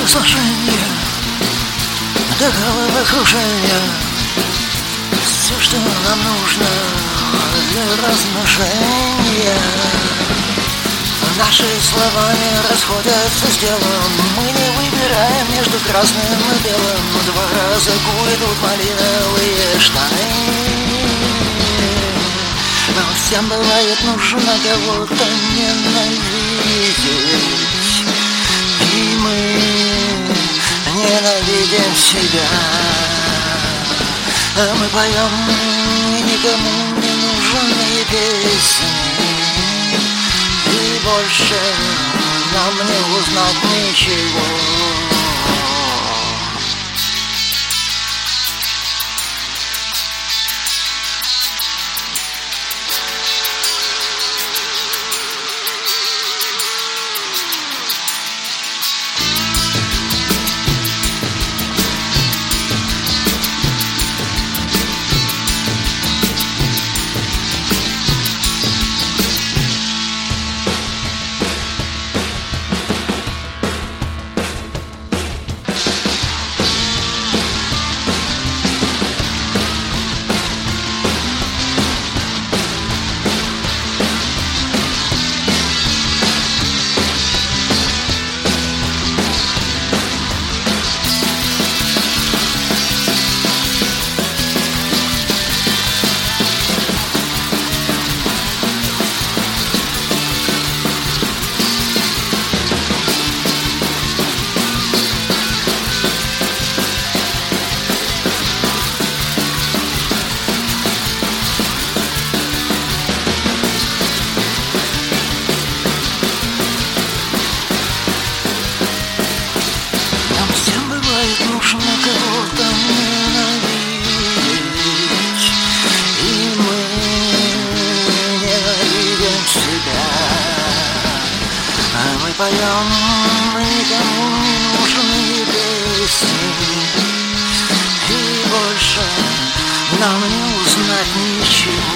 сложения до головокружения. Все, что нам нужно для размножения. Наши слова не расходятся с делом. Мы не выбираем между красным и белым. 2 раза гуляют малиновые штаны. Но всем бывает нужно кого-то ненавидеть. И мы ненавидим себя. А мы поем никому не нужные песни. И больше нам не узнать ничего. Нужно кого-то ненавидеть. И мы ненавидим себя. А мы поем никому не нужные песни. И больше нам не узнать ничего.